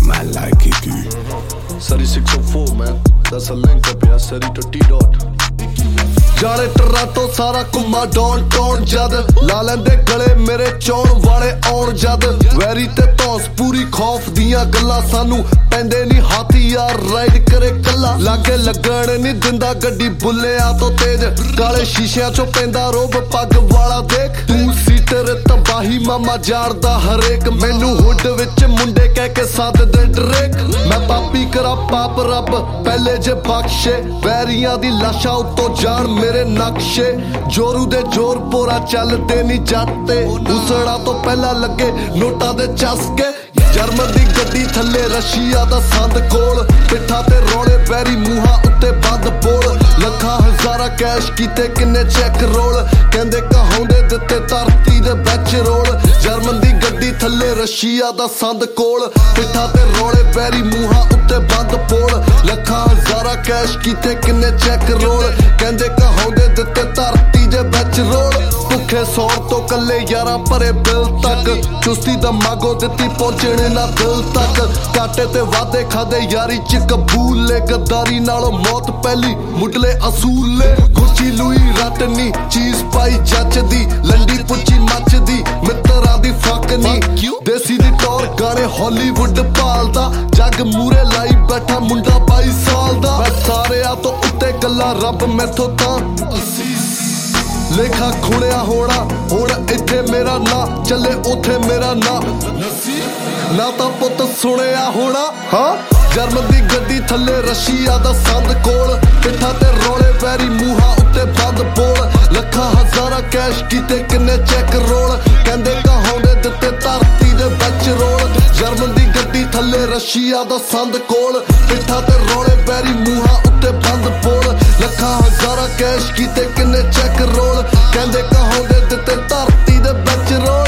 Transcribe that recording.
Man like Kiku. Surrey 604 man, that's a link up here, Surrey to T-Dot. ਜਾਲੇ Toronto ਸਾਰਾ ਘੁੰਮਾ down town ਜਦ ਲਾ ਲੈਂਦੇ ਗਲੇ ਮੇਰੇ ਚੌਣ ਵਾਲੇ ਆਉਣ ਜਦ ਵੈਰੀ ਤੇ ਧੌਂਸ ਪੂਰੀ ਖੌਫ ਦੀਆਂ ਗੱਲਾਂ ਸਾਨੂੰ ਪੈਂਦੇ ਨਹੀਂ ਹਾਥੀ ਯਾਰ ਰਾਈਡ ਕਰੇ ਕੱਲਾ ਲਾਗੇ ਲੱਗਣ ਨਹੀਂ ਦਿੰਦਾ ਗੱਡੀ ਬੁੱਲਿਆਂ ਤੋਂ ਤੇਜ਼ ਕਾਲੇ ਸ਼ੀਸ਼ਿਆਂ ਚੋਂ ਪੈਂਦਾ ਰੋਬ ਪੱਗ ਵਾਲਾ ਦੇਖ ਤੂੰ ਸੀਟਰ ਤਬਾਹੀ ਮਾਮਾ ਜਾਣਦਾ ਹਰੇਕ ਮੈਨੂੰ ਹੁੱਡ ਵਿੱਚ ਮੁੰਡੇ ਕਹਿ ਕੇ ਸੱਦਦੇ ਡਰੇਕ ਮੈਂ ਪਾਪੀ ਕਰਾਂ ਪਾਪ ਰੱਬ ਪਹਿਲੇ ਜੇ ਬਖਸ਼ੇ ਵੈਰੀਆਂ ਦੀ ਲਾਸ਼ਾਂ ਉੱਤੋਂ ਜਾਣ ਮੇਰੇ ਨਕਸ਼ੇ ਜੋਰੂ ਦੇ ਜੋਰ ਪੋਰਾ ਚੱਲਦੇ ਨੀ ਜੱਟ ਤੇ ਉਸੜਾ ਤੋਂ ਪਹਿਲਾਂ ਲੱਗੇ ਨੋਟਾਂ ਦੇ ਚਸਕੇ ਜਰਮਨ ਦੀ ਗੱਡੀ ਥੱਲੇ ਰਸ਼ੀਆ ਦਾ ਸੰਦ ਕੋਲ ਪਿੱਠਾਂ ਤੇ ਰੋਲੇ ਬੈਰੀ ਮੂੰਹਾਂ ਉੱਤੇ ਬੰਦ ਬੋਲ ਲੱਖਾਂ ਹਜ਼ਾਰਾਂ ਕੈਸ਼ ਕੀਤੇ ਕਿੰਨੇ ਚੈੱਕ ਰੋਲ ਕਹਿੰਦੇ ਕਹਾਉਂਦੇ ਦਿੱਤੇ ਧਰਤੀ ਦੇ ਵਿੱਚ ਰੋਲ ਜਰਮਨ ਦੀ ਗੱਡੀ ਥੱਲੇ ਰਸ਼ੀਆ ਦਾ ਸੰਦ ਕੋਲ ਪਿੱਠਾਂ ਤੇ ਰੋਲੇ ਬੈਰੀ ਮੂੰਹਾਂ ਉੱਤੇ ਬੰਦ ਬੋਲ ਲੱਖਾਂ ਹਜ਼ਾਰਾਂ ਕੈਸ਼ ਕੀਤੇ ਕਿੰਨੇ ਚੈੱਕ ਰੋਲ ਕਹਿੰਦੇ ਕਹਾਉਂਦੇ ਦਿੱਤੇ ਧਰਤੀ ਦੇ ਵਿੱਚ ਰੋਲ ਭੁੱਖੇ ਸੌਣ ਤੋਂ ਕੱਲੇ ਯਾਰਾਂ ਭਰੇ ਬਿੱਲ ਤੱਕ ਚੁਸਤੀ ਦਾ ਮਾਗੋ ਦਿੱਤੀ ਪਹੁੰਚਣੇ ਨਾ ਦਿਲ ਤੱਕ ਕਾਟੇ ਤੇ ਵਾਦੇ ਖਾਦੇ ਯਾਰੀ ਚ ਕਬੂਲੇ ਗੱਦਾਰੀ ਨਾਲੋਂ ਮੌਤ ਪਹਿਲੀ ਮੁੱਢਲੇ ਅਸੂਲੇ ਗੁੱਚੀ ਲੂਈ ਰਟਨੀ ਚੀਜ਼ ਪਾਈ ਜੱਚਦੀ ਲੰਡੀ ਪੁੱਚੀ ਮੱਚਦੀ ਮਿੱਤਰਾਂ ਦੀ ਫੱਕ ਨੀ ਦੇਸੀ ਦੀ ਟੌਰ ਗਾਣੇ ਹਾਲੀਵੁੱਡ ਭਾਲਦਾ ਜੱਗ ਮੂਰੇ ਲਾਈ ਬੈਠਾ ਮੁੰਡਾ 22 ਸਾਲ ਦਾ ਮੈਂ ਸਾਰਿਆਂ ਤੋਂ ਉੱਤੇ ਗੱਲਾਂ ਰੱਬ ਮੈਥੋਂ ਤਾਂ ਲੇਖਾ ਖੁਣਿਆ ਹੋਣਾ ਹੁਣ ਇੱਥੇ ਮੇਰਾ ਨਾਂ ਚੱਲੇ ਉੱਥੇ ਮੇਰਾ ਨਾਂ ਨਾ ਤਾਂ ਪੁੱਤ ਸੁਣਿਆ ਹੋਣਾ ਹਾਂ ਜਰਮਨ ਦੀ ਗੱਡੀ ਥੱਲੇ ਰਸ਼ੀਆ ਦਾ ਸੰਦ ਕੋਲ ਪਿੱਠਾਂ ਤੇ ਰੋਲੇ ਵੈਰੀ ਮੂੰਹਾਂ ਉੱਤੇ ਬੰਦ ਬੋਲ ਲੱਖਾਂ ਹਜ਼ਾਰਾਂ ਕੈਸ਼ ਕੀਤੇ ਕਿੰਨੇ ਚੈੱਕ ਰੋਲ ਕਹਿੰਦੇ ਕਹਾਉਂਦੇ ਦਿੱਤੇ ਧਰਤੀ ਦੇ ਵਿੱਚ ਰੋਲ ਜਰਮਨ ਦੀ ਗੱਡੀ ਥੱਲੇ ਰਸ਼ੀਆ ਦਾ ਸੰਦ ਕੋਲ ਪਿੱਠਾਂ ਤੇ ਰੋਲੇ ਵੈਰੀ ਮੂੰਹਾਂ ਉੱਤੇ ਬੰਦ ਬੋਲ ਲੱਖਾਂ ਹਜ਼ਾਰਾਂ ਕੈਸ਼ ਕੀਤੇ ਕਿੰਨੇ ਚੈੱਕ ਰੋਲ ਕਹਿੰਦੇ ਕਹਾਉਂਦੇ ਦਿੱਤੇ ਧਰਤੀ ਦੇ ਵਿੱਚ ਰੋਲ